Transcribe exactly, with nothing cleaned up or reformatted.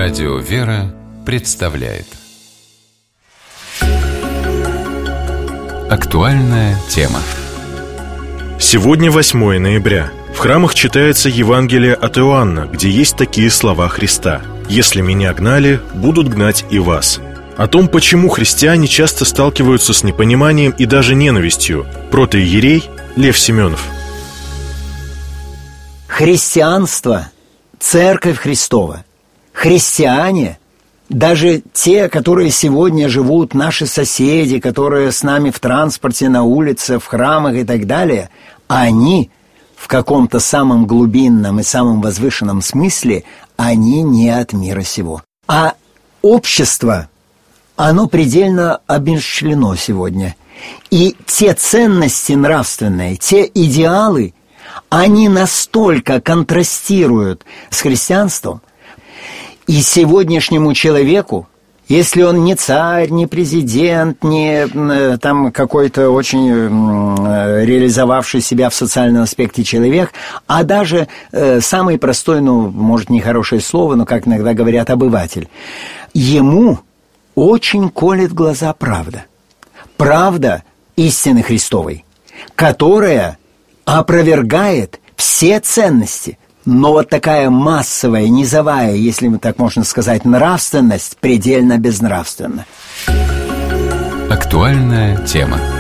Радио «Вера» представляет актуальная тема. Сегодня восьмое ноября. В храмах читается Евангелие от Иоанна, где есть такие слова Христа: «Если меня гнали, будут гнать и вас». О том, почему христиане часто сталкиваются с непониманием и даже ненавистью, протоиерей Лев Семенов. Христианство, Церковь Христова, христиане, даже те, которые сегодня живут, наши соседи, которые с нами в транспорте, на улице, в храмах и так далее, они в каком-то самом глубинном и самом возвышенном смысле, они не от мира сего. А общество, оно предельно обмерщвлено сегодня. И те ценности нравственные, те идеалы, они настолько контрастируют с христианством. И сегодняшнему человеку, если он не царь, не президент, не там какой-то очень реализовавший себя в социальном аспекте человек, а даже э, самый простой, ну, может, нехорошее слово, но, как иногда говорят, обыватель, ему очень колет глаза правда. Правда истины Христовой, которая опровергает все ценности. Но вот такая массовая, низовая, если так можно сказать, нравственность предельно безнравственна. Актуальная тема.